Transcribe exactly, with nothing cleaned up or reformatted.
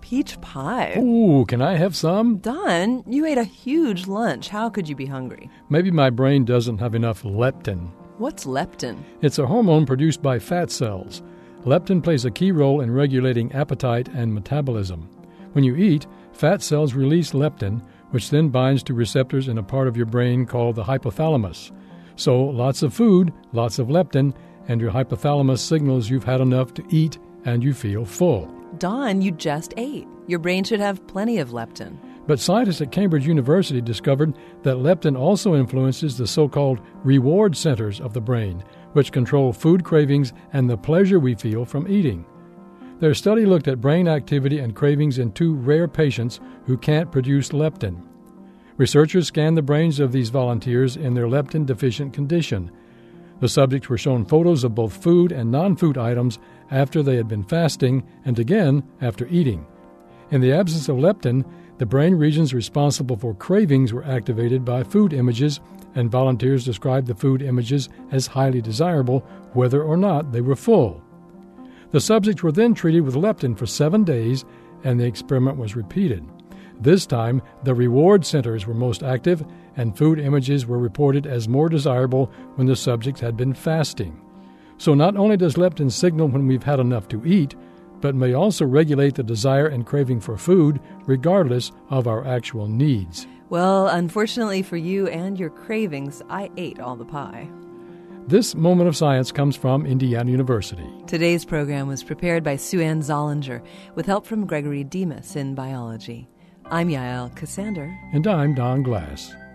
peach pie. Ooh, can I have some? Don, you ate a huge lunch. How could you be hungry? Maybe my brain doesn't have enough leptin. What's leptin? It's a hormone produced by fat cells. Leptin plays a key role in regulating appetite and metabolism. When you eat, fat cells release leptin, which then binds to receptors in a part of your brain called the hypothalamus. So, lots of food, lots of leptin, and your hypothalamus signals you've had enough to eat and you feel full. Don, you just ate. Your brain should have plenty of leptin. But scientists at Cambridge University discovered that leptin also influences the so-called reward centers of the brain, which control food cravings and the pleasure we feel from eating. Their study looked at brain activity and cravings in two rare patients who can't produce leptin. Researchers scanned the brains of these volunteers in their leptin-deficient condition. The subjects were shown photos of both food and non-food items after they had been fasting and again after eating. In the absence of leptin, the brain regions responsible for cravings were activated by food images, and volunteers described the food images as highly desirable, whether or not they were full. The subjects were then treated with leptin for seven days, and the experiment was repeated. This time, the reward centers were most active, and food images were reported as more desirable when the subjects had been fasting. So not only does leptin signal when we've had enough to eat, but may also regulate the desire and craving for food, regardless of our actual needs. Well, unfortunately for you and your cravings, I ate all the pie. This moment of science comes from Indiana University. Today's program was prepared by Sue Ann Zollinger with help from Gregory Demas in biology. I'm Yael Cassander. And I'm Don Glass.